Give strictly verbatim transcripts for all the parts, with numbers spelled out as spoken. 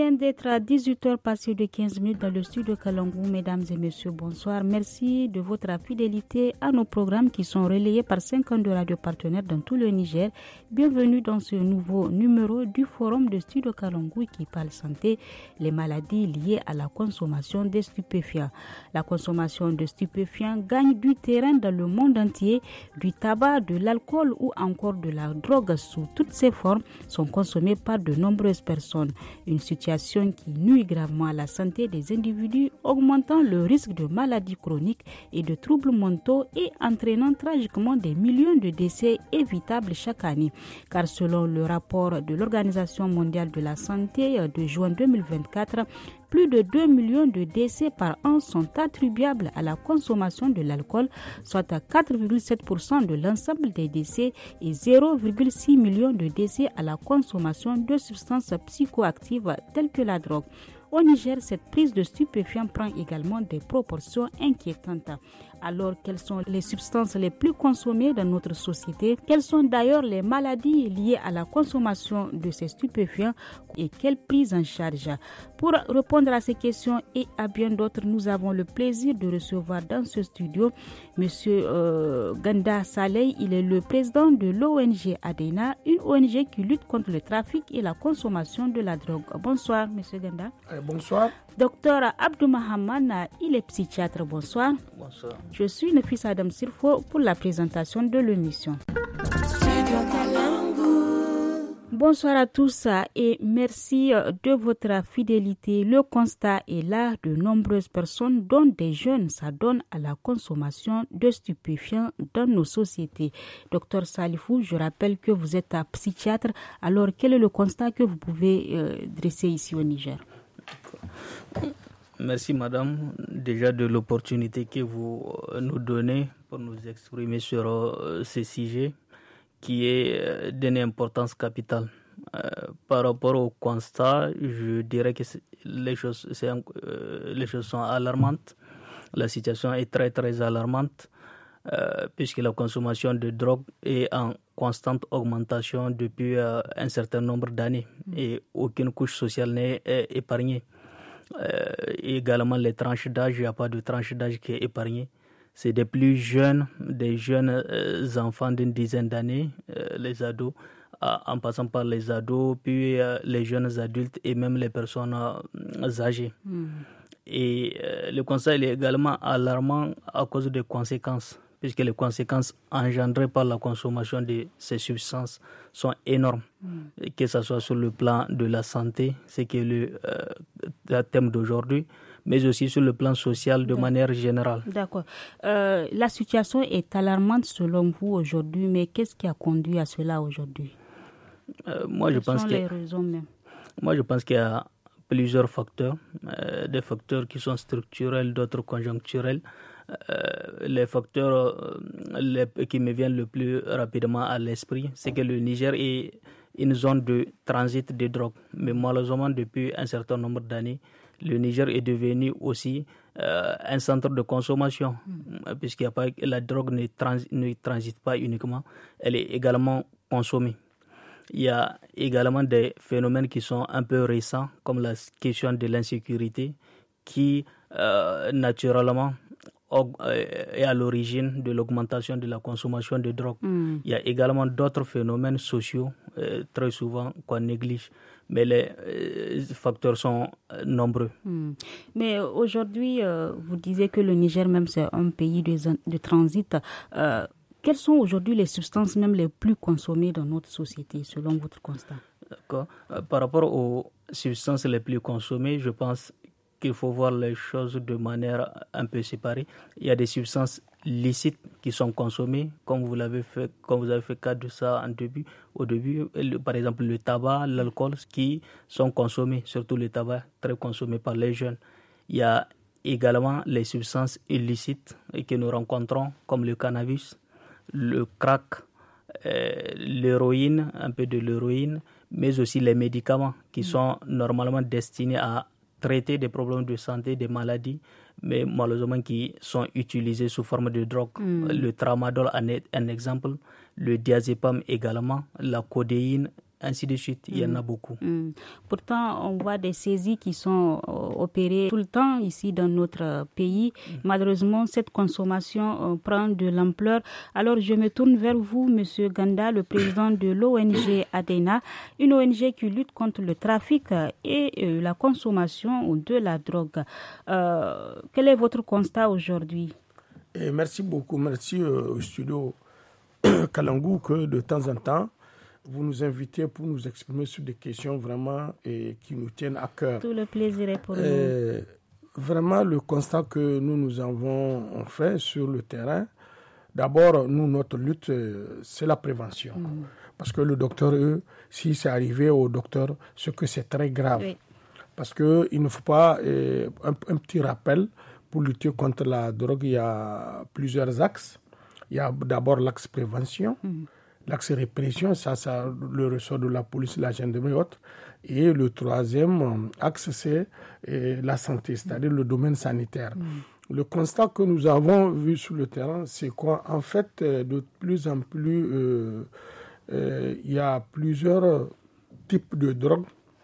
vient d'être à dix-huit heures passées de quinze minutes dans le studio Kalangou. Mesdames et messieurs, bonsoir. Merci de votre fidélité à nos programmes qui sont relayés par cinquante-deux radios partenaires dans tout le Niger. Bienvenue dans ce nouveau numéro du forum de studio Kalangou qui parle santé, les maladies liées à la consommation des stupéfiants. La consommation de stupéfiants gagne du terrain dans le monde entier. Du tabac, de l'alcool ou encore de la drogue sous toutes ses formes sont consommés par de nombreuses personnes. Une situation qui nuit gravement à la santé des individus, augmentant le risque de maladies chroniques et de troubles mentaux et entraînant tragiquement des millions de décès évitables chaque année. Car selon le rapport de l'Organisation mondiale de la santé de juin deux mille vingt-quatre, plus de deux millions de décès par an sont attribuables à la consommation de l'alcool, soit à quatre virgule sept pour cent de l'ensemble des décès et zéro virgule six millions de décès à la consommation de substances psychoactives telles que la drogue. Au Niger, cette prise de stupéfiants prend également des proportions inquiétantes. Alors, quelles sont les substances les plus consommées dans notre société? Quelles sont d'ailleurs les maladies liées à la consommation de ces stupéfiants et quelle prise en charge? Pour répondre à ces questions et à bien d'autres, nous avons le plaisir de recevoir dans ce studio M. Euh, Ganda Saleh. Il est le président de l'O N G ADENA, une O N G qui lutte contre le trafic et la consommation de la drogue. Bonsoir, M. Ganda. Euh, bonsoir. Docteur Abdou Mahaman, il est psychiatre. Bonsoir. Bonsoir. Je suis Nefis Adam Sirfo pour la présentation de l'émission. Bonsoir à tous et merci de votre fidélité. Le constat est là, de nombreuses personnes, dont des jeunes, s'adonnent à la consommation de stupéfiants dans nos sociétés. Docteur Salifou, je rappelle que vous êtes un psychiatre. Alors, quel est le constat que vous pouvez euh, dresser ici au Niger? Merci madame déjà de l'opportunité que vous nous donnez pour nous exprimer sur euh, ce sujet qui est euh, d'une importance capitale. Euh, par rapport au constat, je dirais que les choses, c'est, euh, les choses sont alarmantes. La situation est très très alarmante euh, puisque la consommation de drogue est en constante augmentation depuis euh, un certain nombre d'années et aucune couche sociale n'est euh, épargnée. Euh, également les tranches d'âge, il n'y a pas de tranche d'âge qui est épargnée. C'est des plus jeunes, des jeunes euh, enfants d'une dizaine d'années, euh, les ados, euh, en passant par les ados, puis euh, les jeunes adultes et même les personnes euh, âgées. Mm. Et euh, le constat est également alarmant à cause des conséquences, puisque les conséquences engendrées par la consommation de ces substances sont énormes, mm. que ce soit sur le plan de la santé, c'est que le, euh, le thème d'aujourd'hui, mais aussi sur le plan social de D'accord. manière générale. D'accord. Euh, la situation est alarmante selon vous aujourd'hui, mais qu'est-ce qui a conduit à cela aujourd'hui? euh, moi, Quelles je pense sont que, les raisons même? Moi, je pense qu'il y a plusieurs facteurs, euh, des facteurs qui sont structurels, d'autres conjoncturels. Euh, les facteurs euh, les, qui me viennent le plus rapidement à l'esprit, c'est que le Niger est une zone de transit de drogue. Mais malheureusement, depuis un certain nombre d'années, le Niger est devenu aussi euh, un centre de consommation, mmh. puisqu'il y a pas, la drogue ne, trans, ne transite pas uniquement, elle est également consommée. Il y a également des phénomènes qui sont un peu récents, comme la question de l'insécurité, qui euh, naturellement est à l'origine de l'augmentation de la consommation de drogue. Mm. Il y a également d'autres phénomènes sociaux, euh, très souvent qu'on néglige, mais les euh, facteurs sont euh, nombreux. Mm. Mais aujourd'hui, euh, vous disiez que le Niger même c'est un pays de, de transit. Euh, quelles sont aujourd'hui les substances même les plus consommées dans notre société, selon votre constat? D'accord. Euh, par rapport aux substances les plus consommées, je pense qu'il faut voir les choses de manière un peu séparée. Il y a des substances licites qui sont consommées, comme vous l'avez fait, comme vous avez fait cas de ça en début, au début, le, par exemple le tabac, l'alcool, qui sont consommés, surtout le tabac, très consommé par les jeunes. Il y a également les substances illicites que nous rencontrons, comme le cannabis, le crack, euh, l'héroïne, un peu de l'héroïne, mais aussi les médicaments qui sont normalement destinés à traiter des problèmes de santé, des maladies, mais malheureusement qui sont utilisés sous forme de drogue. Mm. Le tramadol en est un exemple, le diazépam également, la codéine ainsi de suite. Il y en a beaucoup. Mmh. Pourtant, on voit des saisies qui sont euh, opérées tout le temps ici dans notre euh, pays. Mmh. Malheureusement, cette consommation euh, prend de l'ampleur. Alors, je me tourne vers vous, Monsieur Ganda, le président de l'O N G ADENA, une O N G qui lutte contre le trafic et euh, la consommation de la drogue. Euh, quel est votre constat aujourd'hui? Et merci beaucoup. Merci euh, au studio Kalangou que de temps en temps, vous nous invitez pour nous exprimer sur des questions vraiment et qui nous tiennent à cœur. Tout le plaisir est pour nous. Vraiment, le constat que nous nous avons fait sur le terrain, d'abord, nous, notre lutte, c'est la prévention. Mmh. Parce que le docteur, eux, si c'est arrivé au docteur, c'est que c'est très grave. Oui. Parce qu'il ne faut pas, euh, un, un petit rappel, pour lutter contre la drogue, il y a plusieurs axes. Il y a d'abord l'axe prévention, mmh. l'axe répression, ça, ça, le ressort de la police, la gendarmerie et autres. Et le troisième axe, c'est eh, la santé, c'est-à-dire mmh. le domaine sanitaire. Mmh. Le constat que nous avons vu sur le terrain, c'est quoi? En fait, de plus en plus, euh, euh, il y a plusieurs types de drogues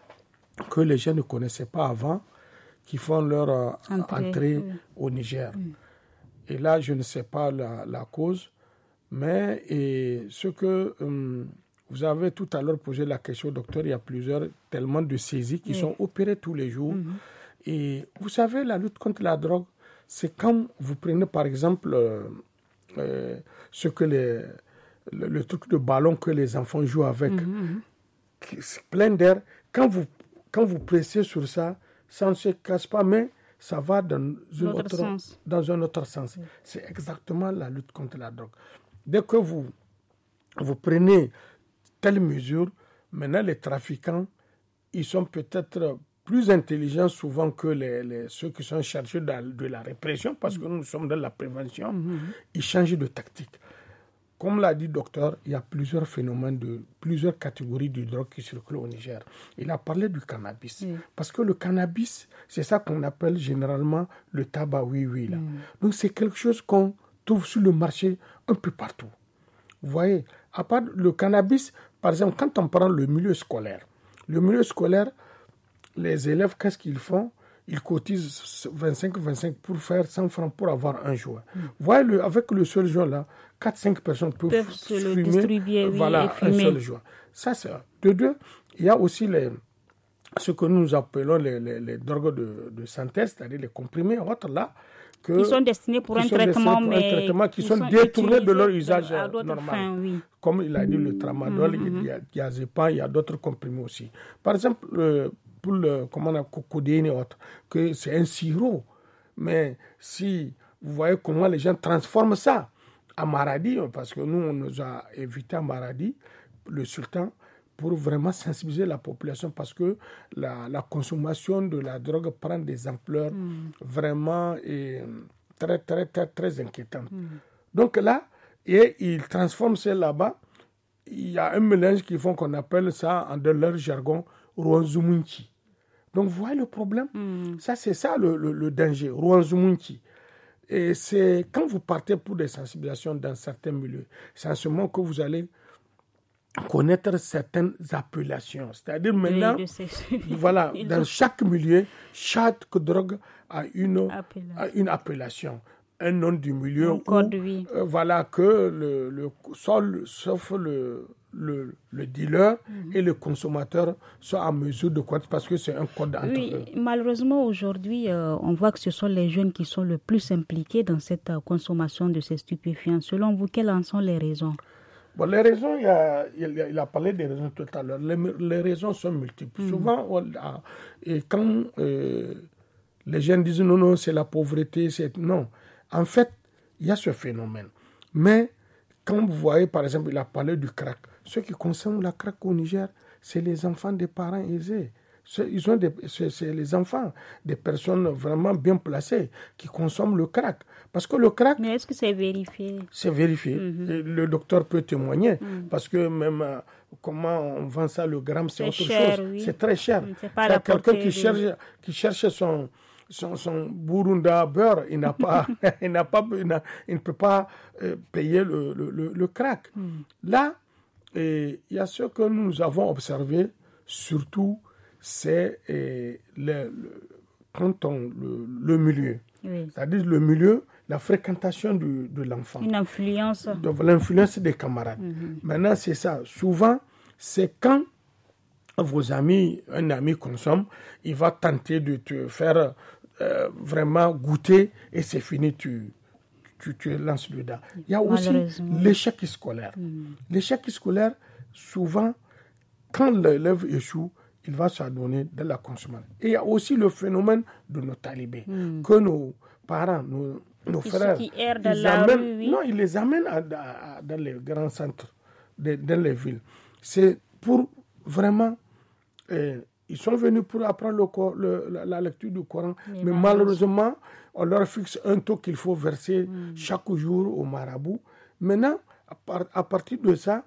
que les gens ne connaissaient pas avant, qui font leur euh, entrée, entrée oui. au Niger. Mmh. Et là, je ne sais pas la, la cause, mais et ce que hum, vous avez tout à l'heure posé la question, docteur, il y a plusieurs, tellement de saisies qui oui. sont opérées tous les jours. Mm-hmm. Et vous savez, la lutte contre la drogue, c'est quand vous prenez par exemple euh, euh, ce que les, le, le truc de ballon que les enfants jouent avec, mm-hmm. c'est plein d'air. Quand vous, quand vous pressez sur ça, ça ne se casse pas, mais ça va dans, une autre, sens. dans un autre sens. Oui. C'est exactement la lutte contre la drogue. Dès que vous, vous prenez telle mesure, maintenant les trafiquants, ils sont peut-être plus intelligents souvent que les, les, ceux qui sont chargés de la, de la répression, parce que nous sommes dans la prévention, mm-hmm. ils changent de tactique. Comme l'a dit le docteur, il y a plusieurs phénomènes, de plusieurs catégories de drogue qui circulent au Niger. Il a parlé du cannabis. Mm. Parce que le cannabis, c'est ça qu'on appelle généralement le tabac oui-oui. Là. Mm. Donc c'est quelque chose qu'on trouve sur le marché un peu partout. Vous voyez, à part le cannabis, par exemple, quand on prend le milieu scolaire, le milieu scolaire, les élèves, qu'est-ce qu'ils font? Ils cotisent vingt-cinq vingt-cinq pour faire cent francs pour avoir un jouet. Mm. Vous voyez, le, avec le seul jouet là, quatre cinq personnes peuvent, peuvent se fumer, le distribuer, voilà, oui, et un seul jouet. Ça, c'est un. De deux, il y a aussi les, ce que nous appelons les, les, les drogues de, de synthèse, c'est-à-dire les comprimés, autres là, que, qui sont destinés pour un traitement, pour mais un traitement, qui, qui sont, sont détournés de leur usage normal. Fins, oui. Comme il a dit, le tramadol, mm-hmm. il y a diazépam, il y a d'autres comprimés aussi. Par exemple, euh, pour le comment on a cocodéine et autres, que c'est un sirop. Mais si vous voyez comment les gens transforment ça à Maradi, parce que nous, on nous a invités à Maradi, le sultan, pour vraiment sensibiliser la population, parce que la, la consommation de la drogue prend des ampleurs mm. vraiment et, très, très, très, très inquiétantes. Mm. Donc là, et ils transforment ça là-bas. Il y a un mélange qu'ils font qu'on appelle ça, en de leur jargon, Rwanzumunchi. Donc, vous voyez le problème? Mm. Ça, c'est ça le, le, le danger, Rwanzumunchi. Et c'est quand vous partez pour des sensibilisations dans certains milieux, c'est en ce moment que vous allez connaître certaines appellations. C'est-à-dire maintenant, oui, voilà, dans ont... chaque milieu, chaque drogue a une, a une appellation. Un nom du milieu où, code, oui. euh, voilà, que le, le sol, sauf le, le, le dealer mm-hmm. et le consommateur soient en mesure de connaître, parce que c'est un code entre oui, eux. Malheureusement, aujourd'hui, euh, on voit que ce sont les jeunes qui sont le plus impliqués dans cette euh, consommation de ces stupéfiants. Selon vous, quelles en sont les raisons? Bon, les raisons, il a, il, a, il a parlé des raisons tout à l'heure. Les, les raisons sont multiples. Mm. Souvent, on a, et quand euh, les jeunes disent non, non, c'est la pauvreté, c'est... Non. En fait, il y a ce phénomène. Mais quand vous voyez, par exemple, il a parlé du crack. Ceux qui consomment la crack au Niger, c'est les enfants des parents aisés. C'est, ils ont des, c'est, c'est les enfants des personnes vraiment bien placées qui consomment le crack. Parce que le crack... Mais est-ce que c'est vérifié? C'est vérifié. Mm-hmm. Et le docteur peut témoigner. Mm. Parce que même euh, comment on vend ça, le gramme, c'est, c'est autre cher, chose. Oui. C'est très cher. C'est pas la quelqu'un qui de... cherche, qui cherche son... Son, son burunda beurre, il n'a pas, il n'a pas, il, n'a, il ne peut pas euh, payer le, le, le, le crack. Mm. Là, Et il y a ce que nous avons observé, surtout, c'est eh, le, le, quand on, le, le milieu. Oui. C'est-à-dire le milieu, la fréquentation du, de l'enfant. Une influence. De l'influence des camarades. Mm-hmm. Maintenant, c'est ça. Souvent, c'est quand vos amis, un ami consomme, il va tenter de te faire euh, vraiment goûter et c'est fini, tu, tu, tu lances dedans. Il y a aussi l'échec scolaire. Mm. L'échec scolaire, souvent, quand l'élève échoue, il va s'adonner de la consommation. Et il y a aussi le phénomène de nos talibés, mm. que nos parents, nos, nos frères, qui errent dans ils la amènent, rue, oui. non, ils les amènent à, à, à, dans les grands centres, de, dans les villes. C'est pour vraiment... Eh, ils sont venus pour apprendre le, le, la, la lecture du Coran, mais, mais malheureusement, on leur fixe un taux qu'il faut verser mm. chaque jour au marabout. Maintenant, à, par, à partir de ça,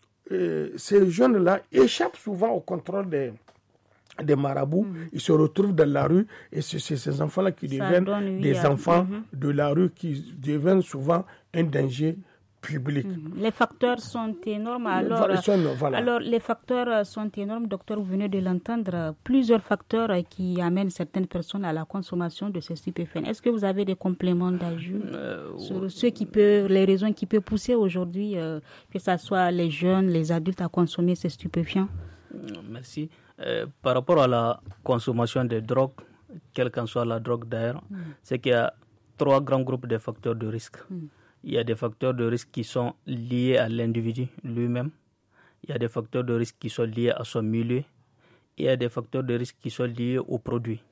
euh, ces jeunes-là échappent souvent au contrôle des, des marabouts. Mm. Ils se retrouvent dans la rue et c'est, c'est ces enfants-là qui ça deviennent donne, oui, des à... enfants mm-hmm. de la rue qui deviennent souvent un danger public. Mm. Les facteurs sont énormes. Alors, voilà. alors, les facteurs sont énormes. Docteur, vous venez de l'entendre. Plusieurs facteurs qui amènent certaines personnes à la consommation de ces stupéfiants. Est-ce que vous avez des compléments d'ajout euh, sur ouais. ce qui peut, les raisons qui peuvent pousser aujourd'hui, euh, que ce soit les jeunes, les adultes, à consommer ces stupéfiants? Merci. Euh, par rapport à la consommation de drogue, quelle qu'en soit la drogue d'ailleurs, mm. c'est qu'il y a trois grands groupes de facteurs de risque. Mm. Il y a des facteurs de risque qui sont liés à l'individu lui-même. Il y a des facteurs de risque qui sont liés à son milieu. Et il y a des facteurs de risque qui sont liés aux produits.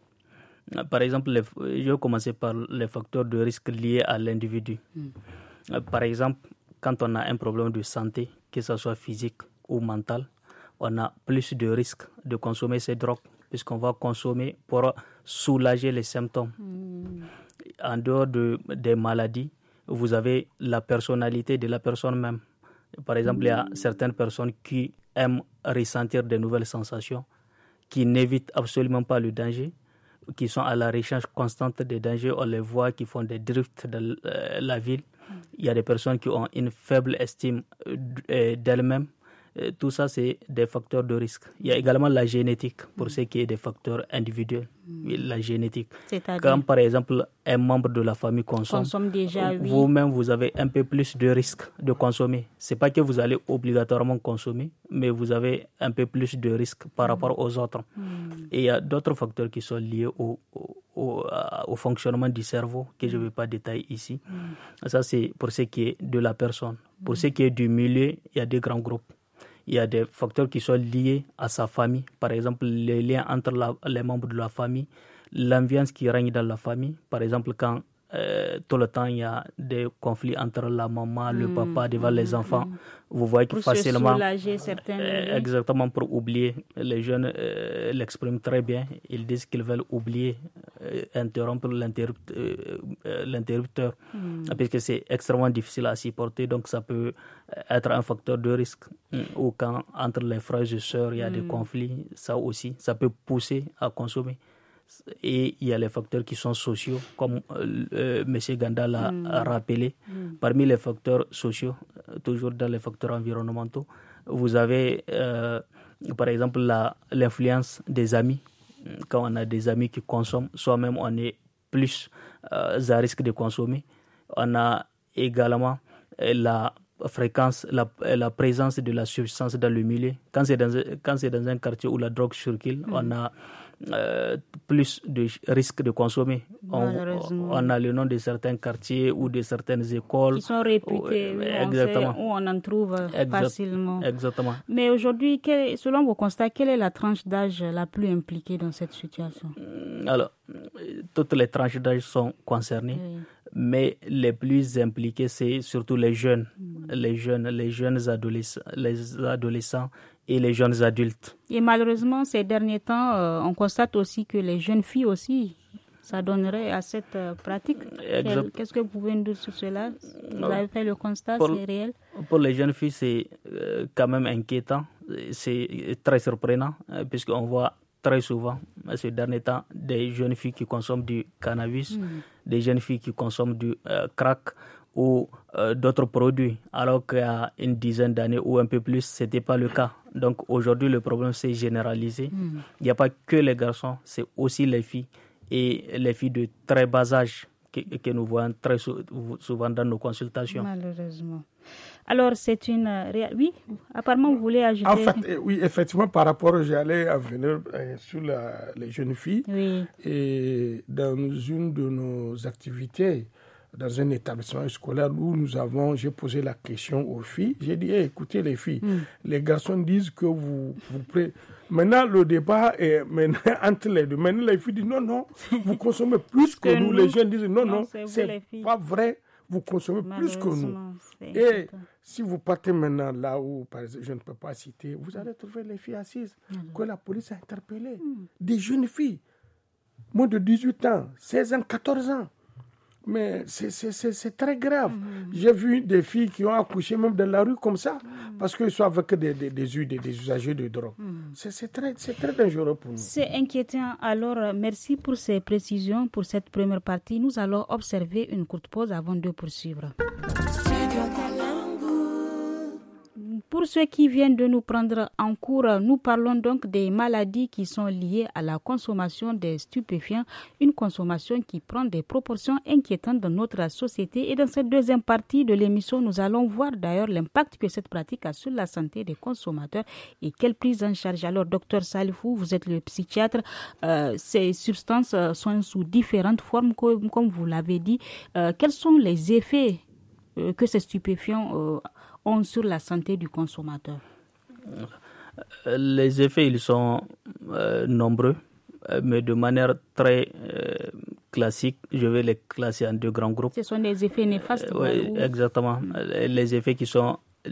Par exemple, les, je vais commencer par les facteurs de risque liés à l'individu. Mm. Par exemple, quand on a un problème de santé, que ce soit physique ou mental, on a plus de risques de consommer ces drogues puisqu'on va consommer pour soulager les symptômes. Mm. En dehors de, des maladies, vous avez la personnalité de la personne même. Par exemple, il y a certaines personnes qui aiment ressentir de nouvelles sensations, qui n'évitent absolument pas le danger, qui sont à la recherche constante des dangers. On les voit qui font des drifts dans la ville. Il y a des personnes qui ont une faible estime d'elles-mêmes. Tout ça, c'est des facteurs de risque. Il y a également la génétique, pour mmh. ce qui est des facteurs individuels. Mmh. La génétique. C'est-à-dire? Quand, par exemple, un membre de la famille consomme, consomme déjà, oui. vous-même, vous avez un peu plus de risque de consommer. Ce n'est pas que vous allez obligatoirement consommer, mais vous avez un peu plus de risque par mmh. rapport aux autres. Mmh. Et il y a d'autres facteurs qui sont liés au, au, au, au fonctionnement du cerveau, que mmh. je ne vais pas détailler ici. Mmh. Ça, c'est pour ce qui est de la personne. Pour mmh. ce qui est du milieu, il y a des grands groupes. Il y a des facteurs qui sont liés à sa famille. Par exemple, les liens entre la, les membres de la famille, l'ambiance qui règne dans la famille. Par exemple, quand euh, tout le temps il y a des conflits entre la maman, mmh, le papa devant mmh, les enfants, mmh. vous voyez que pour facilement... Pour se soulager certaines... Euh, exactement, pour oublier. Les jeunes euh, l'expriment très bien. Ils disent qu'ils veulent oublier, euh, interrompre l'interrupt, euh, euh, l'interrupteur, mmh. parce que c'est extrêmement difficile à supporter. Donc ça peut être un facteur de risque. Ou quand entre les frères et sœurs, il y a mmh. des conflits, ça aussi, ça peut pousser à consommer. Et il y a les facteurs qui sont sociaux, comme euh, M. Ganda l'a mmh. rappelé. Mmh. Parmi les facteurs sociaux, toujours dans les facteurs environnementaux, vous avez euh, par exemple la, l'influence des amis. Quand on a des amis qui consomment, soi-même on est plus euh, à risque de consommer. On a également la fréquence, la, la présence de la substance dans le milieu. Quand c'est dans, quand c'est dans un quartier où la drogue circule, mmh. on a Euh, plus de risques de consommer. On, on a le nom de certains quartiers ou de certaines écoles qui sont réputés, où, euh, exactement. On sait, où on en trouve exact, facilement. Exactement. Mais aujourd'hui, quel, selon vos constats, quelle est la tranche d'âge la plus impliquée dans cette situation? Alors, toutes les tranches d'âge sont concernées, oui. mais les plus impliqués, c'est surtout les jeunes, mmh. les jeunes, les jeunes adolescents, les adolescents et les jeunes adultes. Et malheureusement, ces derniers temps, euh, on constate aussi que les jeunes filles aussi s'adonneraient à cette euh, pratique. Quel, qu'est-ce que vous pouvez nous dire sur cela? Vous avez fait le constat, pour, c'est réel? Pour les jeunes filles, c'est euh, quand même inquiétant. C'est très surprenant, euh, puisqu'on voit très souvent, ces derniers temps, des jeunes filles qui consomment du cannabis, mmh. des jeunes filles qui consomment du euh, crack, ou euh, d'autres produits, alors qu'il y a une dizaine d'années ou un peu plus, ce n'était pas le cas. Donc aujourd'hui, le problème s'est généralisé. Mm. Il n'y a pas que les garçons, c'est aussi les filles, et les filles de très bas âge que, que nous voyons très souvent dans nos consultations. Malheureusement. Alors, c'est une... Oui, apparemment, vous voulez ajouter... En fait, oui, effectivement, par rapport, j'allais à venir euh, sur la, les jeunes filles. Oui. Et dans une de nos activités, dans un établissement scolaire où nous avons, j'ai posé la question aux filles. J'ai dit, hey, écoutez les filles, mm. les garçons disent que vous... vous pré... Maintenant, le débat est maintenant entre les deux. Maintenant, les filles disent, non, non, vous consommez plus que, que nous. nous. Les jeunes disent, non, non, non c'est, c'est pas vrai. Vous consommez plus que nous. Et important. Si vous partez maintenant là où, par exemple, je ne peux pas citer, vous allez trouver les filles assises mmh. que la police a interpellées. Mmh. Des jeunes filles, moins de dix-huit ans, seize ans, quatorze ans. Mais c'est, c'est, c'est, c'est très grave. Mmh. J'ai vu des filles qui ont accouché même dans la rue comme ça, mmh. parce qu'ils sont avec des, des, des, des, des usagers de drogue. Mmh. C'est, c'est, très, c'est très dangereux pour nous. C'est inquiétant. Alors, merci pour ces précisions, pour cette première partie. Nous allons observer une courte pause avant de poursuivre. Pour ceux qui viennent de nous prendre en cours, nous parlons donc des maladies qui sont liées à la consommation des stupéfiants, une consommation qui prend des proportions inquiétantes dans notre société. Et dans cette deuxième partie de l'émission, nous allons voir d'ailleurs l'impact que cette pratique a sur la santé des consommateurs et quelle prise en charge. Alors, docteur Salifou, vous êtes le psychiatre. Euh, ces substances sont sous différentes formes, comme, comme vous l'avez dit. Euh, quels sont les effets euh, que ces stupéfiants euh, ont sur la santé du consommateur? Les effets, ils sont euh, nombreux, mais de manière très euh, classique, je vais les classer en deux grands groupes. Ce sont des effets néfastes. Euh, oui, ou... exactement. Mm. Les effets qui sont,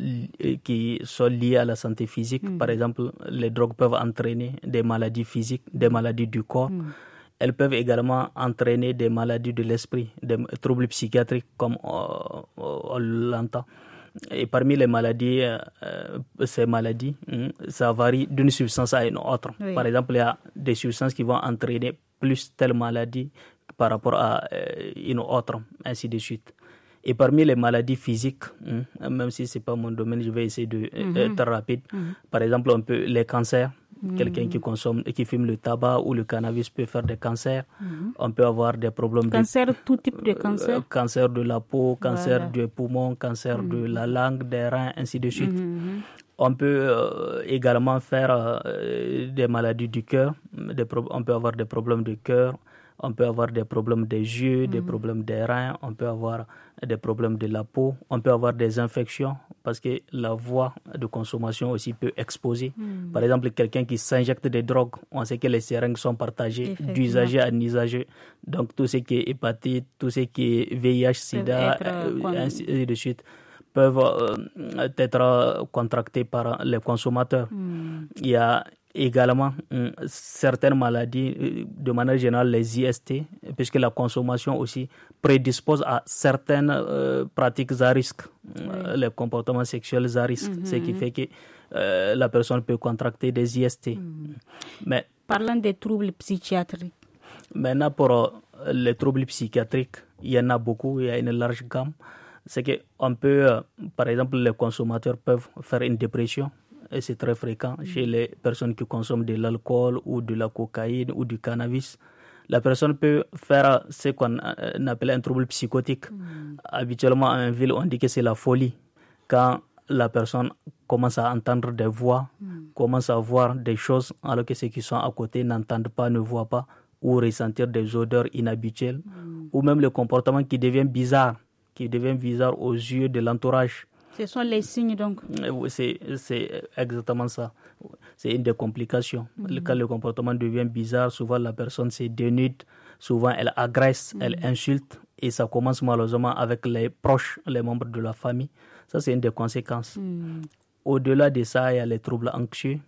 qui sont liés à la santé physique. Mm. Par exemple, les drogues peuvent entraîner des maladies physiques, des maladies du corps. Mm. Elles peuvent également entraîner des maladies de l'esprit, des troubles psychiatriques, comme on, on l'entend. Et parmi les maladies, euh, ces maladies, hein, ça varie d'une substance à une autre. Oui. Par exemple, il y a des substances qui vont entraîner plus telle maladie par rapport à euh, une autre, ainsi de suite. Et parmi les maladies physiques, hein, même si ce n'est pas mon domaine, je vais essayer d'être mm-hmm. rapide. Mm-hmm. Par exemple, on peut, les cancers. Mmh. Quelqu'un qui consomme, qui fume le tabac ou le cannabis peut faire des cancers. Mmh. On peut avoir des problèmes cancer, de... tout type de cancer. Euh, cancer de la peau, cancer voilà. du poumon, cancer mmh. de la langue, des reins, ainsi de suite. Mmh. On peut euh, également faire euh, des maladies du cœur. Des pro- on peut avoir des problèmes de cœur. On peut avoir des problèmes des yeux, mmh. des problèmes des reins, on peut avoir des problèmes de la peau, on peut avoir des infections parce que la voie de consommation aussi peut exposer. Mmh. Par exemple, quelqu'un qui s'injecte des drogues, on sait que les seringues sont partagées d'usager à usager. Donc tout ce qui est hépatite, tout ce qui est V I H, sida, euh, ainsi de suite, peuvent euh, être contractés par les consommateurs. Mmh. Il y a également euh, certaines maladies, euh, de manière générale les I S T, puisque la consommation aussi prédispose à certaines euh, pratiques à risque, oui. euh, les comportements sexuels à risque, mm-hmm. ce qui fait que euh, la personne peut contracter des I S T. Mm. Mais, parlant des troubles psychiatriques. Maintenant, pour euh, les troubles psychiatriques, il y en a beaucoup, il y a une large gamme. C'est qu'on peut, euh, par exemple, les consommateurs peuvent faire une dépression. Et c'est très fréquent mmh. chez les personnes qui consomment de l'alcool ou de la cocaïne ou du cannabis. La personne peut faire ce qu'on appelle un trouble psychotique. Mmh. Habituellement, en ville, on dit que c'est la folie. Quand la personne commence à entendre des voix, mmh. commence à voir des choses, alors que ceux qui sont à côté n'entendent pas, ne voient pas, ou ressentir des odeurs inhabituelles, mmh. ou même le comportement qui devient bizarre, qui devient bizarre aux yeux de l'entourage. Ce sont les signes donc. C'est, c'est exactement ça. C'est une des complications. Mm-hmm. Quand le comportement devient bizarre, souvent la personne se dénude, souvent elle agresse, mm-hmm. elle insulte et ça commence malheureusement avec les proches, les membres de la famille. Ça, c'est une des conséquences. Mm-hmm. Au-delà de ça, il y a les troubles anxieux.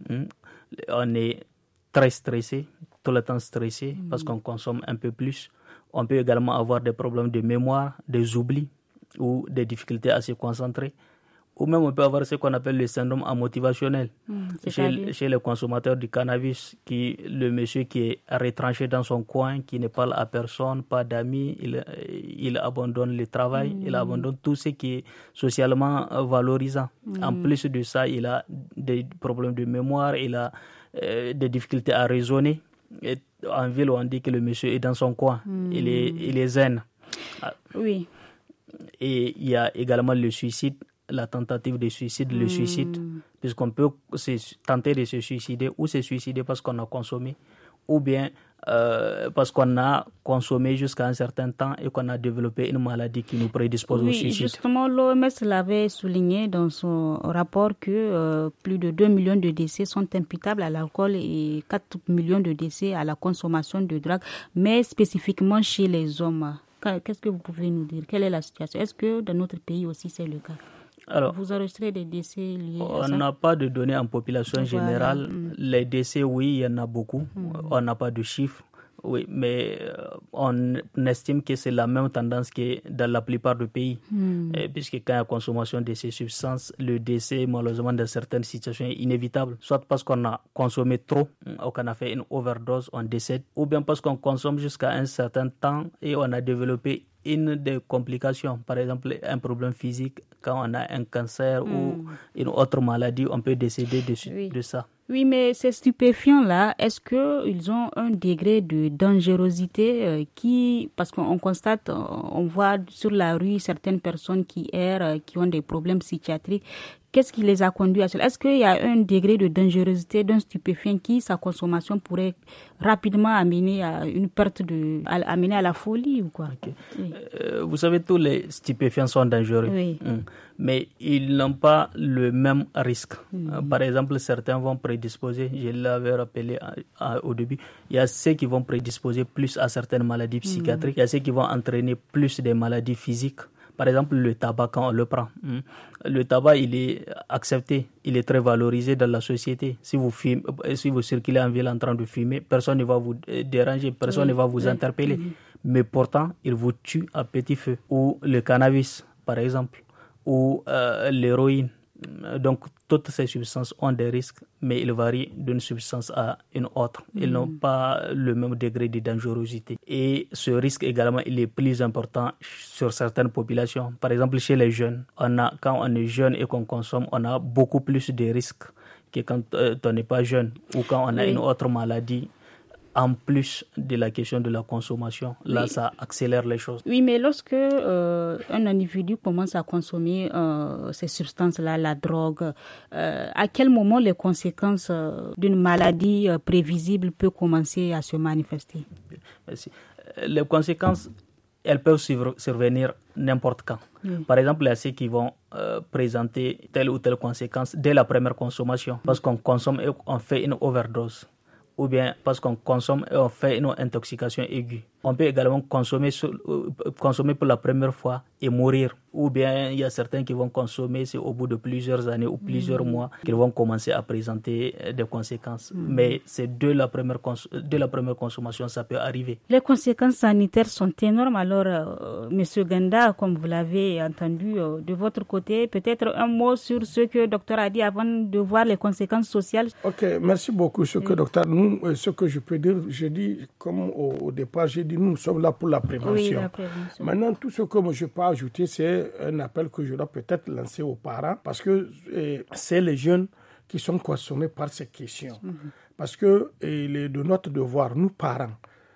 On est très stressé, tout le temps stressé mm-hmm. parce qu'on consomme un peu plus. On peut également avoir des problèmes de mémoire, des oublis ou des difficultés à se concentrer. Ou même on peut avoir ce qu'on appelle le syndrome amotivationnel mmh, chez, chez les consommateurs du cannabis, qui, le monsieur qui est retranché dans son coin, qui ne parle à personne, pas d'amis, il, il abandonne le travail, mmh. il abandonne tout ce qui est socialement valorisant. Mmh. En plus de ça, il a des problèmes de mémoire, il a euh, des difficultés à raisonner. Et en ville, on dit que le monsieur est dans son coin, mmh. il est, il est zen. Oui. Et il y a également le suicide, la tentative de suicide, mmh. le suicide, puisqu'on peut se, tenter de se suicider ou se suicider parce qu'on a consommé, ou bien euh, parce qu'on a consommé jusqu'à un certain temps et qu'on a développé une maladie qui nous prédispose oui, au suicide. Justement, l'O M S l'avait souligné dans son rapport que euh, plus de deux millions de décès sont imputables à l'alcool et quatre millions de décès à la consommation de drogue, mais spécifiquement chez les hommes. Qu'est-ce que vous pouvez nous dire? Quelle est la situation? Est-ce que dans notre pays aussi c'est le cas? Alors, vous enregistrez des décès liés à ça? On n'a pas de données en population voilà. générale. Mm. Les décès, oui, il y en a beaucoup. Mm. On n'a pas de chiffres. Oui, mais on estime que c'est la même tendance que dans la plupart des pays. Mm. Et puisque quand il y a consommation de ces substances, le décès, malheureusement, dans certaines situations, est inévitable. Soit parce qu'on a consommé trop, ou qu'on a fait une overdose, on décède, ou bien parce qu'on consomme jusqu'à un certain temps et on a développé une des complications, par exemple un problème physique, quand on a un cancer mm. ou une autre maladie, on peut décéder de, oui. de ça. Oui, mais ces stupéfiants-là, est-ce qu'ils ont un degré de dangerosité euh, qui, parce qu'on constate, on voit sur la rue certaines personnes qui errent, euh, qui ont des problèmes psychiatriques. Qu'est-ce qui les a conduits à cela? Est-ce qu'il y a un degré de dangerosité d'un stupéfiant qui, sa consommation pourrait rapidement amener à une perte de, à, amener à la folie ou quoi? Okay. Oui. Euh, vous savez, tous les stupéfiants sont dangereux, oui. mmh. mais ils n'ont pas le même risque. Mmh. Euh, par exemple, certains vont prédisposer, je l'avais rappelé à, à, au début, il y a ceux qui vont prédisposer plus à certaines maladies psychiatriques, mmh. il y a ceux qui vont entraîner plus des maladies physiques. Par exemple, le tabac, quand on le prend, le tabac, il est accepté, il est très valorisé dans la société. Si vous, fume, si vous circulez en ville en train de fumer, personne ne va vous déranger, personne oui, ne va vous oui, interpeller. Oui. Mais pourtant, il vous tue à petit feu. Ou le cannabis, par exemple, ou euh, l'héroïne. Donc, toutes ces substances ont des risques, mais ils varient d'une substance à une autre. Ils mmh. n'ont pas le même degré de dangerosité. Et ce risque également, il est plus important sur certaines populations. Par exemple, chez les jeunes, on a, quand on est jeune et qu'on consomme, on a beaucoup plus de risques que quand euh, on n'est pas jeune ou quand on a oui. une autre maladie. En plus de la question de la consommation, là, oui. ça accélère les choses. Oui, mais lorsque euh, un individu commence à consommer euh, ces substances-là, la drogue, euh, à quel moment les conséquences euh, d'une maladie euh, prévisible peuvent commencer à se manifester? Merci. Les conséquences, elles peuvent survenir n'importe quand. Oui. Par exemple, il y a ceux qui vont euh, présenter telle ou telle conséquence dès la première consommation, parce qu'on consomme et on fait une overdose. Ou bien parce qu'on consomme et on fait une intoxication aiguë. On peut également consommer, consommer pour la première fois et mourir. Ou bien il y a certains qui vont consommer, c'est au bout de plusieurs années ou plusieurs mmh. mois qu'ils vont commencer à présenter des conséquences. Mmh. Mais c'est de la première cons- de la première consommation, ça peut arriver. Les conséquences sanitaires sont énormes. Alors, euh, Monsieur Ganda, comme vous l'avez entendu euh, de votre côté, peut-être un mot sur ce que le docteur a dit avant de voir les conséquences sociales. Ok, merci beaucoup. Ce que, oui. docteur, nous, ce que je peux dire, je dis, comme au, au départ, j'ai dit, nous sommes là pour la prévention. Oui, la prévention. Maintenant, tout ce que moi, je peux ajouter, c'est un appel que je dois peut-être lancer aux parents, parce que eh, c'est les jeunes qui sont concernés par ces questions. Mm-hmm. Parce que eh, il est de notre devoir, nous parents,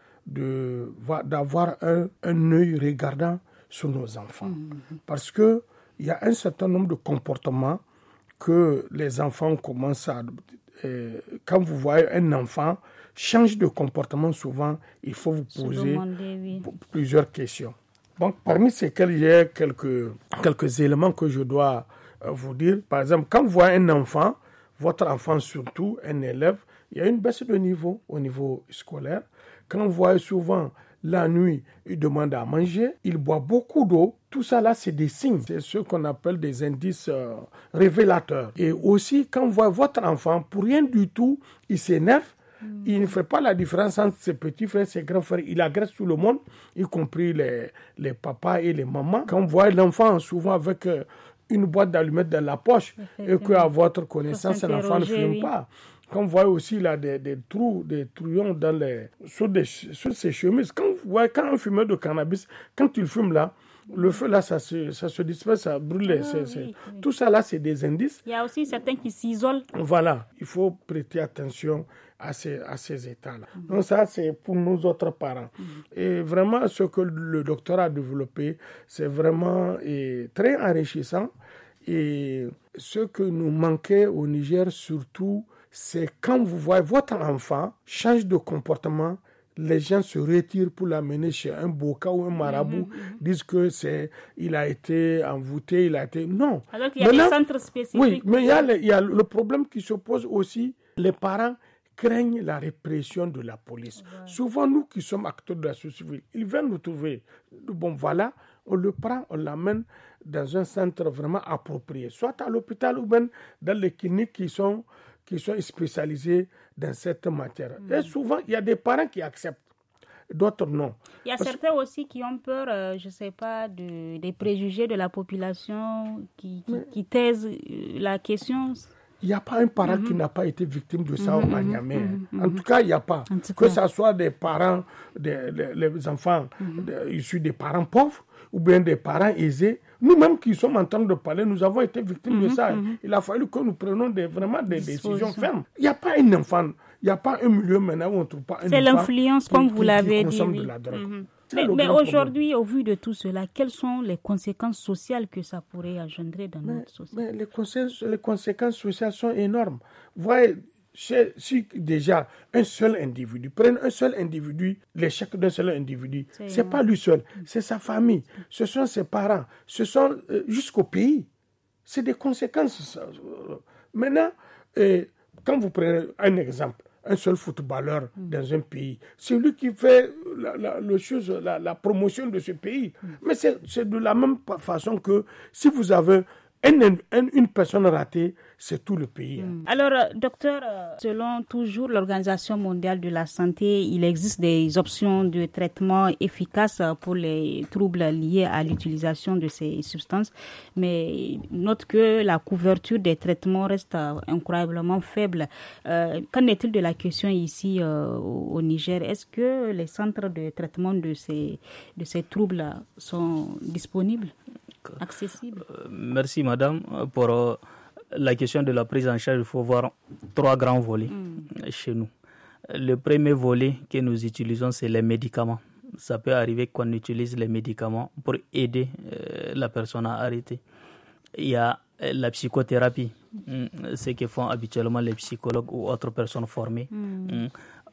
de, d'avoir un, un œil regardant sur nos enfants. Mm-hmm. Parce qu'il y a un certain nombre de comportements que les enfants commencent à... Eh, quand vous voyez un enfant change de comportement, souvent, il faut vous poser demander, oui. plusieurs questions. Donc, parmi lesquels il y a quelques, quelques éléments que je dois euh, vous dire. Par exemple, quand vous voyez un enfant, votre enfant surtout, un élève, il y a une baisse de niveau au niveau scolaire. Quand vous voyez souvent la nuit, il demande à manger, il boit beaucoup d'eau. Tout ça là, c'est des signes. C'est ce qu'on appelle des indices euh, révélateurs. Et aussi, quand vous voyez votre enfant, pour rien du tout, il s'énerve. Il ne fait pas la différence entre ses petits frères et ses grands frères. Il agresse tout le monde, y compris les, les papas et les mamans. Quand on voit l'enfant souvent avec euh, une boîte d'allumettes dans la poche et qu'à votre connaissance, l'enfant ne fume oui. pas. Quand vous voyez aussi là, des, des trous, des trouillons dans les, sur, des, sur ces chemises, quand vous voyez quand un fumeur de cannabis, quand il fume là, le feu là, ça se, ça se disperse, ça brûle. Ah, c'est, c'est, oui, oui. Tout ça là, c'est des indices. Il y a aussi certains qui s'isolent. Voilà, il faut prêter attention à ces, à ces états-là. Mm-hmm. Donc ça, c'est pour nous autres parents. Mm-hmm. Et vraiment, ce que le docteur a développé, c'est vraiment et, très enrichissant. Et ce que nous manquait au Niger surtout, c'est quand vous voyez votre enfant change de comportement, les gens se retirent pour l'amener chez un boka ou un marabout, mm-hmm. disent que c'est, il a été envoûté, il a été... Non. Alors qu'il y a Maintenant, des centres spécifiques. Oui, mais il y a le, il y a le problème qui se pose aussi, les parents craignent la répression de la police. Ouais. Souvent, nous qui sommes acteurs de la société civile, ils viennent nous trouver. Bon, voilà, on le prend, on l'amène dans un centre vraiment approprié, soit à l'hôpital ou même dans les cliniques qui sont... qui sont spécialisés dans cette matière. Mmh. Et souvent, il y a des parents qui acceptent, d'autres non. Il y a Parce... certains aussi qui ont peur, euh, je ne sais pas, de, des préjugés de la population qui, qui, Mais... qui taisent la question. Il n'y a pas un parent mmh. qui n'a pas été victime de ça mmh. à Niamey. Mmh. En tout cas, il n'y a pas. Que ce soit des parents, des, des, les enfants mmh. des, issus des parents pauvres ou bien des parents aisés. Nous-mêmes qui sommes en train de parler, nous avons été victimes mmh, de ça. Mmh. Il a fallu que nous prenions des, vraiment des décisions fermes. Il n'y a pas un enfant, il n'y a pas un milieu maintenant où on ne trouve pas un C'est enfant l'influence, qui, comme qui, vous l'avez qui consomme dit. De la drogue. Mmh. Mais, mais aujourd'hui, au vu de tout cela, quelles sont les conséquences sociales que ça pourrait engendrer dans mais, notre société? mais les, conséquences, les conséquences sociales sont énormes. Vous voyez, si déjà un seul individu, prenez un seul individu, l'échec d'un seul individu, c'est, c'est pas lui seul, c'est sa famille, ce sont ses parents, ce sont euh, jusqu'au pays. C'est des conséquences. Maintenant, euh, quand vous prenez un exemple, un seul footballeur mm. dans un pays, c'est lui qui fait la, la, le chose, la, la promotion de ce pays. Mm. Mais c'est, c'est de la même façon que si vous avez une, une, une personne ratée, c'est tout le pays. Mm. Alors, docteur, selon toujours l'Organisation mondiale de la santé, il existe des options de traitement efficaces pour les troubles liés à l'utilisation de ces substances, mais note que la couverture des traitements reste incroyablement faible. Euh, qu'en est-il de la question ici euh, au Niger? Est-ce que les centres de traitement de ces, de ces troubles sont disponibles, accessibles? euh, Merci, madame, pour... Euh, la question de la prise en charge, il faut voir trois grands volets mm. chez nous. Le premier volet que nous utilisons, c'est les médicaments. Ça peut arriver qu'on utilise les médicaments pour aider euh, la personne à arrêter. Il y a la psychothérapie, mm, ce que font habituellement les psychologues ou autres personnes formées. Mm. Mm.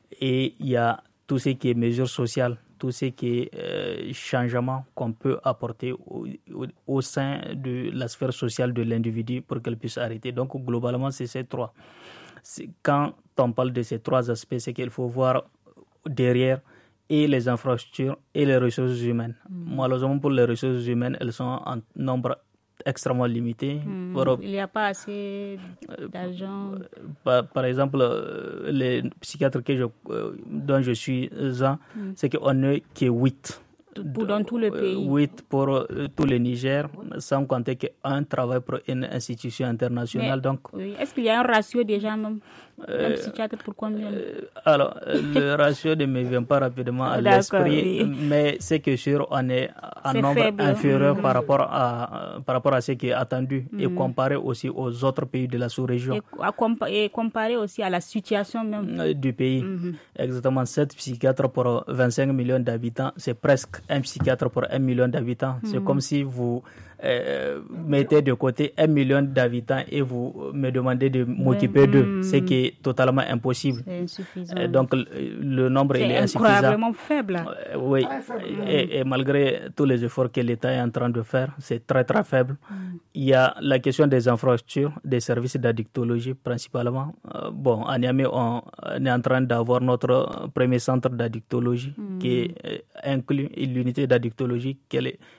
Et il y a tout ce qui est mesures sociales, tout ce qui est euh, changement qu'on peut apporter au, au, au sein de la sphère sociale de l'individu pour qu'elle puisse arrêter. Donc, globalement, c'est ces trois. C'est, quand on parle de ces trois aspects, c'est qu'il faut voir derrière et les infrastructures et les ressources humaines. Mmh. Malheureusement, pour les ressources humaines, elles sont en nombre extrêmement limité. Mmh, pour... Il n'y a pas assez d'argent. Euh, par, par exemple, les psychiatres que je, euh, dont je suis un, mmh. c'est qu'on n'est que huit. Pour dans tout le pays. huit pour euh, tout le Niger, sans compter qu'un travaille pour une institution internationale. Mais, donc, oui. Est-ce qu'il y a un ratio déjà même euh, un psychiatre pour combien euh, Alors, le ratio ne me vient pas rapidement à l'esprit, oui. mais c'est que sûr, on est en c'est nombre faible. inférieur mmh. par, rapport à, par rapport à ce qui est attendu mmh. et comparé aussi aux autres pays de la sous-région. Et, à compa- et comparé aussi à la situation même du pays. Mmh. Exactement, sept psychiatres pour vingt-cinq millions d'habitants, c'est presque un psychiatre pour un million d'habitants. Mmh. C'est comme si vous euh, mettez de côté un million d'habitants et vous me demandez de m'occuper ouais. d'eux, mmh. ce qui est totalement impossible. C'est insuffisant. Euh, donc le, le nombre c'est il est insuffisant. C'est incroyablement faible. Euh, oui, et, et malgré tous les efforts que l'État est en train de faire, c'est très très faible. Mmh. Il y a la question des infrastructures, des services d'addictologie principalement. Euh, bon, à Niamey, on, on est en train d'avoir notre premier centre d'addictologie mmh. qui est, inclut l'unité d'addictologie qui est,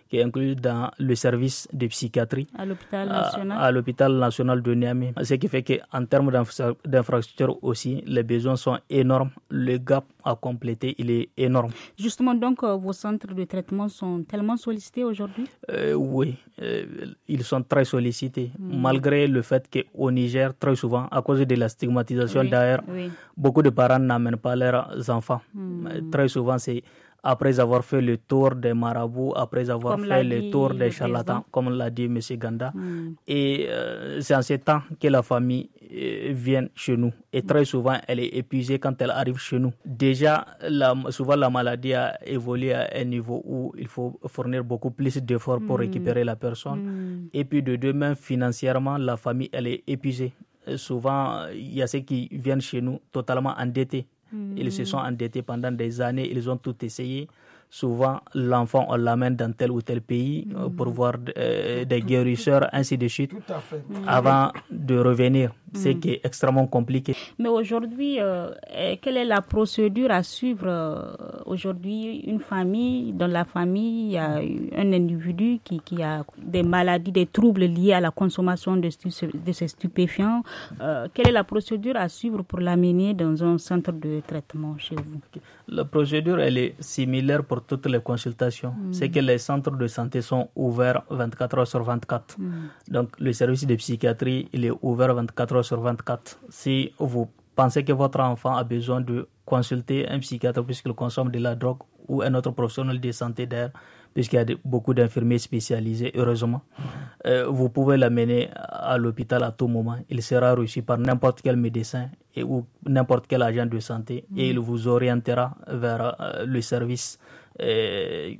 qui est inclus dans le service de psychiatrie à l'hôpital national, à, à l'hôpital national de Niamey. Ce qui fait qu'en termes d'infra- d'infrastructures aussi, les besoins sont énormes. Le gap à compléter, il est énorme. Justement, donc, euh, vos centres de traitement sont tellement sollicités aujourd'hui? euh, Oui, euh, ils sont très sollicités, mmh. malgré le fait qu'au Niger, très souvent, à cause de la stigmatisation oui, d'ailleurs, oui. beaucoup de parents n'amènent pas leurs enfants. Mmh. Très souvent, c'est après avoir fait le tour des marabouts, après avoir comme fait le tour des charlatans, comme l'a dit M. Ganda. Mm. Et euh, c'est en ce temps que la famille euh, vient chez nous. Et très souvent, elle est épuisée quand elle arrive chez nous. Déjà, la, souvent, la maladie a évolué à un niveau où il faut fournir beaucoup plus d'efforts pour mm. récupérer la personne. Mm. Et puis, de demain, financièrement, la famille, elle est épuisée. Et souvent, il y a ceux qui viennent chez nous totalement endettés. Ils se sont endettés pendant des années, ils ont tout essayé. Souvent, l'enfant, on l'amène dans tel ou tel pays mmh. pour voir euh, des guérisseurs, ainsi de suite, tout à fait. avant de revenir. C'est mmh. qui est extrêmement compliqué. Mais aujourd'hui, euh, quelle est la procédure à suivre euh, aujourd'hui? Une famille, dans la famille, il y a un individu qui, qui a des maladies, des troubles liés à la consommation de, de ces stupéfiants. Euh, quelle est la procédure à suivre pour l'amener dans un centre de traitement chez vous? La procédure, elle est similaire pour toutes les consultations. Mmh. C'est que les centres de santé sont ouverts vingt-quatre heures sur vingt-quatre. Mmh. Donc, le service de psychiatrie, il est ouvert vingt-quatre heures sur vingt-quatre. Si vous pensez que votre enfant a besoin de consulter un psychiatre puisqu'il consomme de la drogue ou un autre professionnel de santé d'ailleurs, puisqu'il y a de, beaucoup d'infirmiers spécialisés, heureusement, euh, vous pouvez l'amener à l'hôpital à tout moment. Il sera reçu par n'importe quel médecin et, ou n'importe quel agent de santé mmh. et il vous orientera vers euh, le service Euh,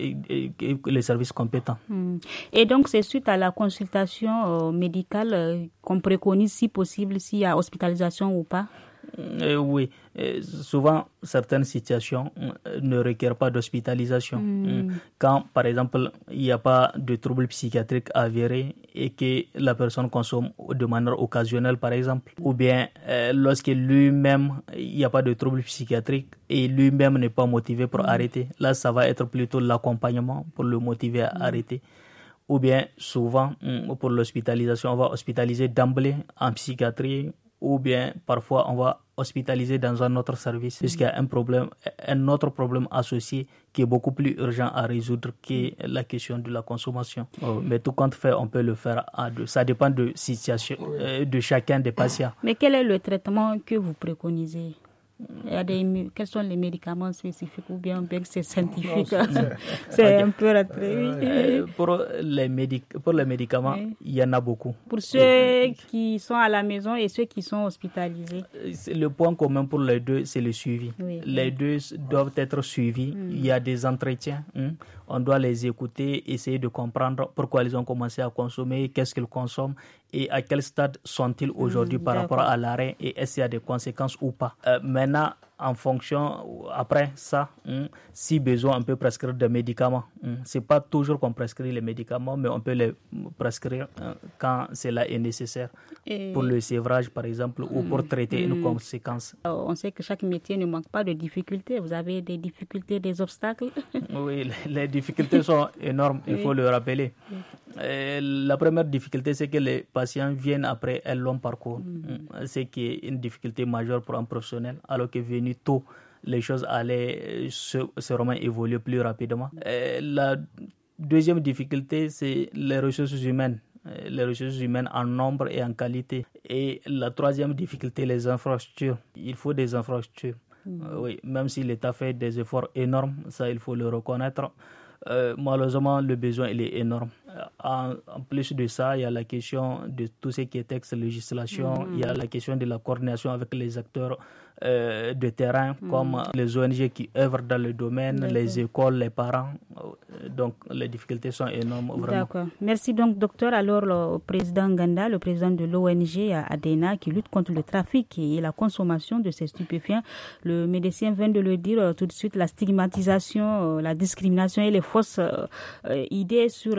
les services compétents. Mmh. Et donc, c'est suite à la consultation euh, médicale euh, qu'on préconise, si possible, s'il y a hospitalisation ou pas? Euh, oui, euh, souvent certaines situations euh, ne requièrent pas d'hospitalisation. Mmh. Quand, par exemple, il n'y a pas de troubles psychiatriques avérés et que la personne consomme de manière occasionnelle, par exemple, ou bien euh, lorsque lui-même, il n'y a pas de troubles psychiatriques et lui-même n'est pas motivé pour mmh. arrêter. Là, ça va être plutôt l'accompagnement pour le motiver à mmh. arrêter. Ou bien, souvent, pour l'hospitalisation, on va hospitaliser d'emblée en psychiatrie, ou bien parfois on va hospitaliser dans un autre service puisqu'il y a un problème, un autre problème associé qui est beaucoup plus urgent à résoudre que la question de la consommation. Oh, mais tout compte fait, on peut le faire à deux. Ça dépend de situation euh, de chacun des patients. Mais quel est le traitement que vous préconisez? Il y a des, quels sont les médicaments spécifiques ou bien, bien que c'est scientifique? Non, c'est, c'est okay. un peu raté. Euh, pour, les médic- pour les médicaments, oui. il y en a beaucoup. Pour ceux qui sont à la maison et ceux qui sont hospitalisés? Le point commun pour les deux, c'est le suivi. Oui. Les deux doivent être suivis. Mm. Il y a des entretiens. Hein. On doit les écouter, essayer de comprendre pourquoi ils ont commencé à consommer, qu'est-ce qu'ils consomment et à quel stade sont-ils aujourd'hui mmh, par d'accord. rapport à l'arrêt et est-ce qu'il y a des conséquences ou pas. Euh, maintenant, en fonction, après ça, hein, si besoin, on peut prescrire des médicaments. Hein. Ce n'est pas toujours qu'on prescrit les médicaments, mais on peut les prescrire hein, quand cela est nécessaire. Et pour le sévrage, par exemple, mmh, ou pour traiter mmh. une conséquence. On sait que chaque métier ne manque pas de difficultés. Vous avez des difficultés, des obstacles? Oui, les, les difficultés sont énormes, il oui. faut le rappeler. Oui. Euh, la première difficulté, c'est que les patients viennent après un long parcours. Mmh. C'est qui est une difficulté majeure pour un professionnel, alors que venu tôt, les choses allaient sûrement évoluer plus rapidement. Euh, la deuxième difficulté, c'est les ressources humaines. Les ressources humaines en nombre et en qualité. Et la troisième difficulté, les infrastructures. Il faut des infrastructures. Mmh. Euh, oui, même si l'État fait des efforts énormes, ça il faut le reconnaître. Euh, malheureusement, le besoin il est énorme. En, en plus de ça, il y a la question de tout ce qui est texte, législation, mmh. il y a la question de la coordination avec les acteurs euh, de terrain, mmh. comme les O N G qui œuvrent dans le domaine, D'accord. les écoles, les parents. Donc, les difficultés sont énormes, vraiment. D'accord. Merci donc, docteur. Alors, le président Ganda, le président de l'O N G ADENA, qui lutte contre le trafic et la consommation de ces stupéfiants, le médecin vient de le dire tout de suite, la stigmatisation, la discrimination et les fausses euh, idées sur l'efficacité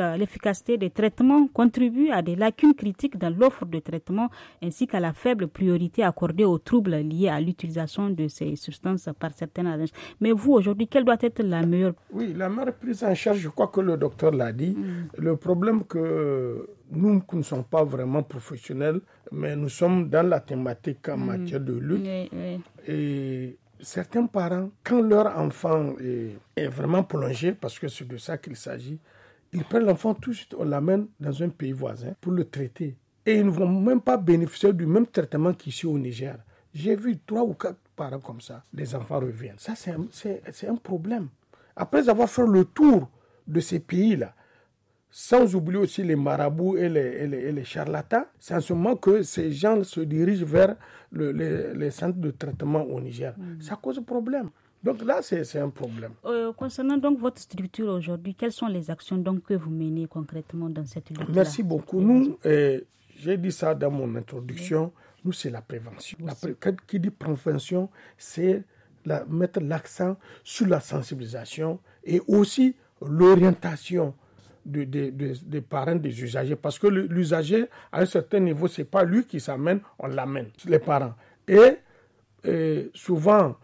l'inefficacité des traitements contribue à des lacunes critiques dans l'offre de traitement ainsi qu'à la faible priorité accordée aux troubles liés à l'utilisation de ces substances par certaines agences. Mais vous, aujourd'hui, quelle doit être la meilleure? Oui, la meilleure prise en charge, je crois que le docteur l'a dit. Mm. Le problème que nous, qui ne sommes pas vraiment professionnels, mais nous sommes dans la thématique en mm. matière de lutte. Oui, oui. Et certains parents, quand leur enfant est, est vraiment plongé, parce que c'est de ça qu'il s'agit, ils prennent l'enfant tout de suite, on l'amène dans un pays voisin pour le traiter. Et ils ne vont même pas bénéficier du même traitement qu'ici au Niger. J'ai vu trois ou quatre parents comme ça, les enfants reviennent. Ça, c'est un, c'est, c'est un problème. Après avoir fait le tour de ces pays-là, sans oublier aussi les marabouts et les, et les, et les charlatans, c'est en ce moment que ces gens se dirigent vers le, les, les centres de traitement au Niger. Mmh. Ça cause problème. Donc là, c'est, c'est un problème. Euh, concernant donc votre structure aujourd'hui, quelles sont les actions donc que vous menez concrètement dans cette lutte-là? Merci beaucoup. Nous, euh, j'ai dit ça dans mon introduction, oui. Nous, c'est la prévention. La pré- qui dit prévention, c'est la, mettre l'accent sur la sensibilisation et aussi l'orientation des de, de, de parents des usagers. Parce que l'usager, à un certain niveau, ce n'est pas lui qui s'amène, on l'amène, les parents. Et, et souvent,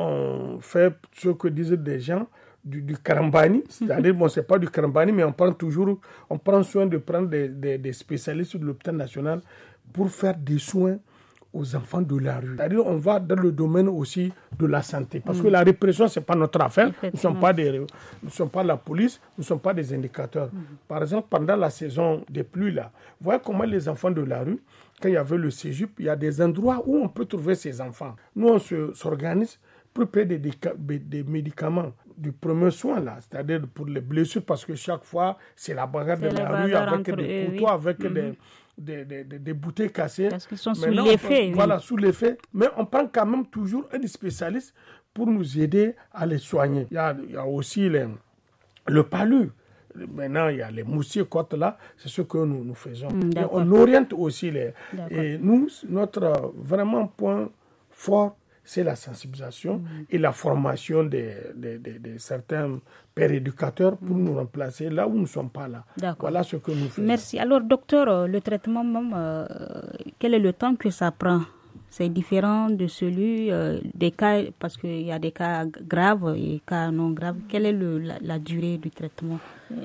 on fait ce que disent des gens, du, du karambani, c'est-à-dire, bon, ce n'est pas du karambani, mais on prend toujours, on prend soin de prendre des, des, des spécialistes de l'hôpital national pour faire des soins aux enfants de la rue. C'est-à-dire, on va dans le domaine aussi de la santé. Parce mmh. que la répression, ce n'est pas notre affaire. Nous ne sommes pas des, nous ne sommes pas la police, nous ne sommes pas des indicateurs. Mmh. Par exemple, pendant la saison des pluies, là, vous voyez comment les enfants de la rue, quand il y avait le cégep, il y a des endroits où on peut trouver ces enfants. Nous, on se, s'organise pour payer des, des, des médicaments du premier soin, là, c'est-à-dire pour les blessures, parce que chaque fois, c'est la bagarre de la rue avec des couteaux, oui. avec mmh. des... Des, des, des, des bouteilles cassées. Parce qu'ils sont sous l'effet. Oui. Voilà, sous l'effet. Mais on prend quand même toujours un spécialiste pour nous aider à les soigner. Il y a, il y a aussi les, le palu. Maintenant, il y a les moustiers côtes là. C'est ce que nous, nous faisons. Mmh, et on oriente aussi les... D'accord. Et nous, notre vraiment point fort, c'est la sensibilisation mmh. et la formation de, de, de, de certains pères éducateurs pour mmh. nous remplacer là où nous ne sommes pas là. D'accord. Voilà ce que nous faisons. Merci. Alors, docteur, le traitement même, euh, quel est le temps que ça prend? C'est différent de celui euh, des cas, parce qu'il y a des cas graves et des cas non graves. Quelle est le, la, la durée du traitement?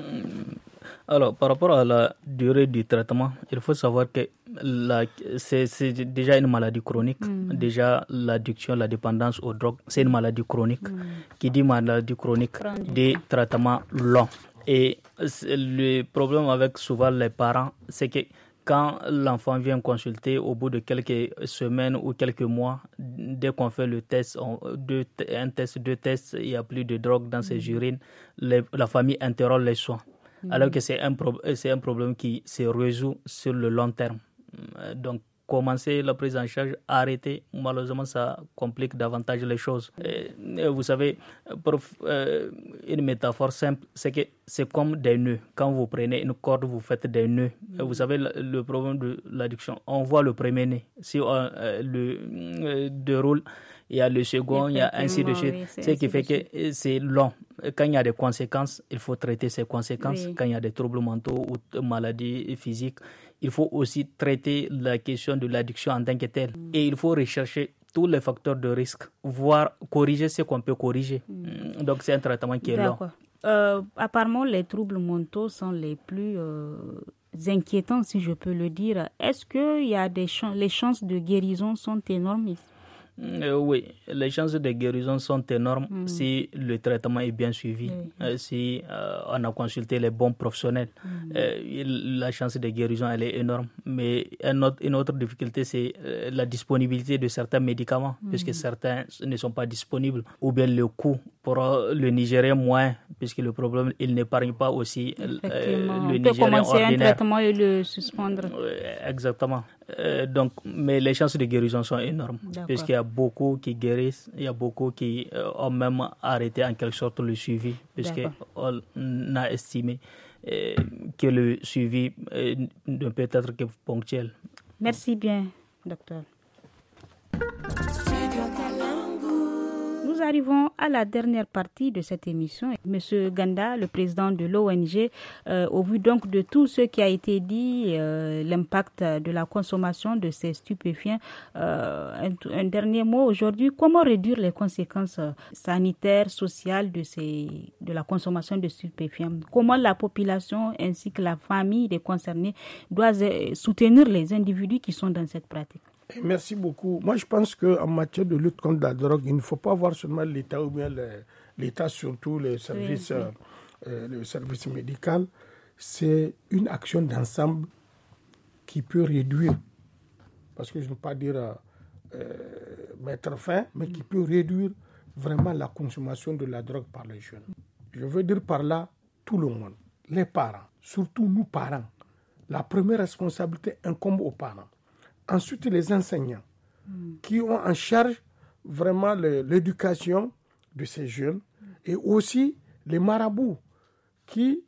Alors, par rapport à la durée du traitement, il faut savoir que la, c'est, c'est déjà une maladie chronique. Mm. Déjà, l'addiction, la dépendance aux drogues, c'est une maladie chronique. Mm. Qui dit maladie chronique, des traitements longs. Et le problème avec souvent les parents, c'est que quand l'enfant vient consulter, au bout de quelques semaines ou quelques mois, dès qu'on fait le test, on, deux, un test, deux tests, il n'y a plus de drogue dans mm. ses urines, les, la famille interrompt les soins. Alors que c'est un, pro- c'est un problème qui se résout sur le long terme. Donc, commencer la prise en charge, arrêter, malheureusement, ça complique davantage les choses. Et, et vous savez, pour, euh, une métaphore simple, c'est que c'est comme des nœuds. Quand vous prenez une corde, vous faites des nœuds. Et vous savez, le, le problème de l'addiction, on voit le premier nœud. Si on euh, le euh, déroule, il y a le second, il y a ainsi de suite. Oui, ce qui fait que c'est long. Quand il y a des conséquences, il faut traiter ces conséquences. Oui. Quand il y a des troubles mentaux ou maladies physiques, il faut aussi traiter la question de l'addiction en tant que telle. Mm. Et il faut rechercher tous les facteurs de risque, voire corriger ce qu'on peut corriger. Mm. Donc c'est un traitement qui est D'accord. long. Euh, apparemment, les troubles mentaux sont les plus euh, inquiétants, si je peux le dire. Est-ce que il y a des ch- les chances de guérison sont énormes? Euh, oui, les chances de guérison sont énormes mmh. si le traitement est bien suivi, mmh. euh, si euh, on a consulté les bons professionnels. Mmh. Euh, la chance de guérison, elle est énorme. Mais un autre, une autre difficulté, c'est euh, la disponibilité de certains médicaments, mmh. puisque certains ne sont pas disponibles, ou bien le coût pour le Nigérien moins, puisque le problème, il n'épargne pas aussi euh, le Nigérien ordinaire. On peut commencer un traitement et le suspendre. Exactement. Euh, donc, mais les chances de guérison sont énormes, D'accord. puisqu'il y a beaucoup qui guérissent, il y a beaucoup qui euh, ont même arrêté en quelque sorte le suivi, puisqu'on a estimé euh, que le suivi euh, ne peut être que ponctuel. Merci bien, docteur. Nous arrivons à la dernière partie de cette émission. Monsieur Ganda, le président de l'O N G, euh, au vu donc de tout ce qui a été dit, euh, l'impact de la consommation de ces stupéfiants, euh, un, un dernier mot aujourd'hui, comment réduire les conséquences sanitaires, sociales de, ces, de la consommation de stupéfiants? Comment la population ainsi que la famille des concernés doivent soutenir les individus qui sont dans cette pratique? Merci beaucoup. Moi, je pense qu'en matière de lutte contre la drogue, il ne faut pas voir seulement l'État ou bien le, l'État, surtout les services, oui, oui. Euh, le service médical. C'est une action d'ensemble qui peut réduire, parce que je ne veux pas dire euh, mettre fin, mais qui peut réduire vraiment la consommation de la drogue par les jeunes. Je veux dire par là tout le monde, les parents, surtout nous parents. La première responsabilité incombe aux parents. Ensuite, les enseignants mm. qui ont en charge vraiment le, l'éducation de ces jeunes mm. et aussi les marabouts qui,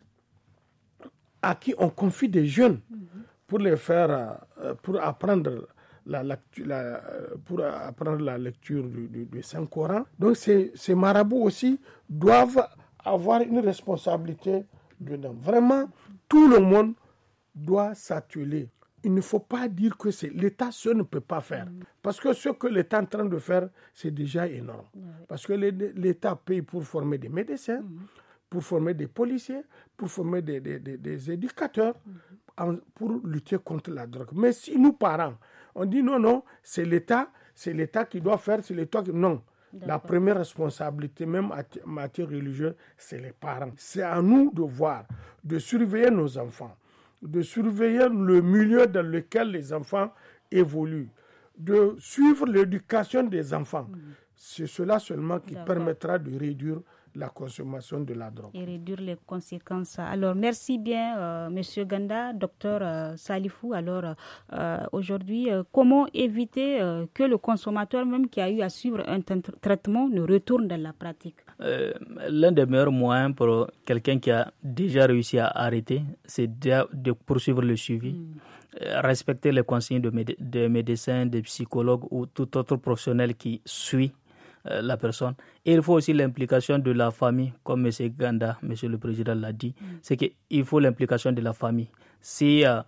à qui on confie des jeunes mm. pour les faire, pour apprendre la, la, la, pour apprendre la lecture du, du, du Saint-Coran. Donc, ces, ces marabouts aussi doivent avoir une responsabilité dedans. Vraiment, tout le monde doit s'atteler. Il ne faut pas dire que c'est l'État seul ne peut pas faire. Mmh. Parce que ce que l'État est en train de faire, c'est déjà énorme. Mmh. Parce que l'État paye pour former des médecins, mmh. pour former des policiers, pour former des, des, des, des éducateurs, mmh. en, pour lutter contre la drogue. Mais si nous, parents, on dit non, non, c'est l'État, c'est l'État qui doit faire, c'est l'État qui... Non. D'accord. La première responsabilité, même en matière religieuse, c'est les parents. C'est à nous de voir, de surveiller nos enfants, de surveiller le milieu dans lequel les enfants évoluent, de suivre l'éducation des enfants. Mmh. C'est cela seulement qui D'accord. permettra de réduire la consommation de la drogue. Et réduire les conséquences. Alors, merci bien, euh, Monsieur Ganda, docteur euh, Salifou. Alors, euh, aujourd'hui, euh, comment éviter euh, que le consommateur, même qui a eu à suivre un t- traitement, ne retourne dans la pratique? euh, L'un des meilleurs moyens pour quelqu'un qui a déjà réussi à arrêter, c'est de, de poursuivre le suivi. Mm. Respecter les consignes de, méde- de médecins, de psychologues ou tout autre professionnel qui suit la personne. Et il faut aussi l'implication de la famille, comme M. Ganda, M. le Président l'a dit, mm. c'est qu'il faut l'implication de la famille. Si euh,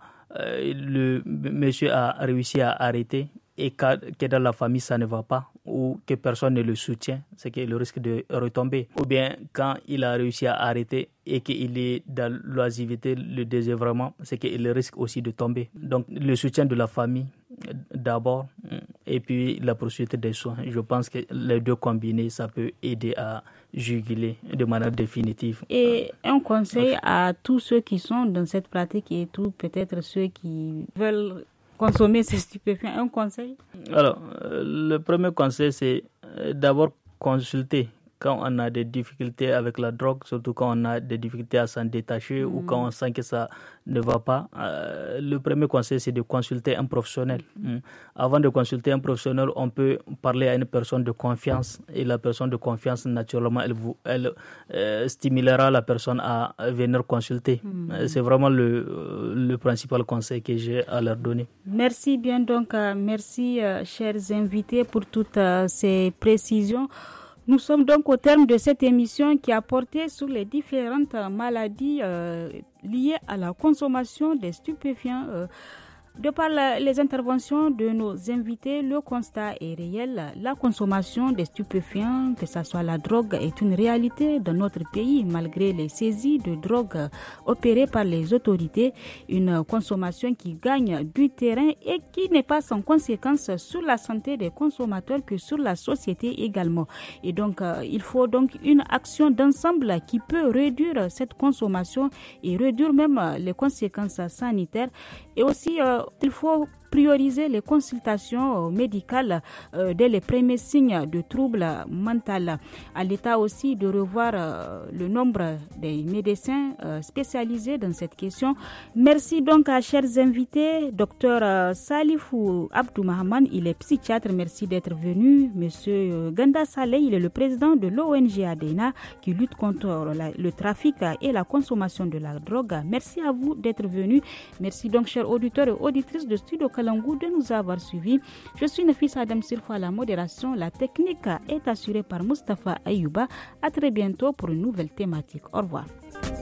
le monsieur a réussi à arrêter et que dans la famille ça ne va pas, ou que personne ne le soutient, c'est qu'il risque de retomber. Ou bien quand il a réussi à arrêter et qu'il est dans l'oisivité, le désœuvrement, c'est qu'il risque aussi de tomber. Donc le soutien de la famille d'abord, et puis la poursuite des soins. Je pense que les deux combinés, ça peut aider à juguler de manière définitive. Et un conseil à tous ceux qui sont dans cette pratique et tout, peut-être ceux qui veulent consommer ces stupéfiants, un conseil? Alors, euh, le premier conseil, c'est euh, d'abord consulter quand on a des difficultés avec la drogue, surtout quand on a des difficultés à s'en détacher mmh. ou quand on sent que ça ne va pas. Euh, le premier conseil, c'est de consulter un professionnel. Mmh. Avant de consulter un professionnel, on peut parler à une personne de confiance et la personne de confiance, naturellement, elle, vous, elle euh, stimulera la personne à venir consulter. Mmh. C'est vraiment le, le principal conseil que j'ai à leur donner. Merci bien donc, euh, merci euh, chers invités pour toutes euh, ces précisions. Nous sommes donc au terme de cette émission qui a porté sur les différentes maladies euh, liées à la consommation des stupéfiants. Euh, De par la, les interventions de nos invités, le constat est réel. La consommation des stupéfiants, que ce soit la drogue, est une réalité dans notre pays malgré les saisies de drogue opérées par les autorités. Une consommation qui gagne du terrain et qui n'est pas sans conséquence sur la santé des consommateurs que sur la société également. Et donc, euh, il faut donc une action d'ensemble qui peut réduire cette consommation et réduire même les conséquences sanitaires. Et aussi, euh, il faut prioriser les consultations médicales euh, dès les premiers signes de troubles mentaux. À l'État aussi de revoir euh, le nombre des médecins euh, spécialisés dans cette question. Merci donc à chers invités, docteur euh, Salifou Abdou Mahaman, il est psychiatre, merci d'être venu. Monsieur Ganda Saleh, il est le président de l'O N G ADENA qui lutte contre la, le trafic et la consommation de la drogue. Merci à vous d'être venu. Merci donc chers auditeurs et auditrices de Studio Kalangu Kalangu de nous avoir suivis. Je suis Nafisa Adam Sirfo à la modération. La technique est assurée par Mustapha Ayouba. À très bientôt pour une nouvelle thématique. Au revoir.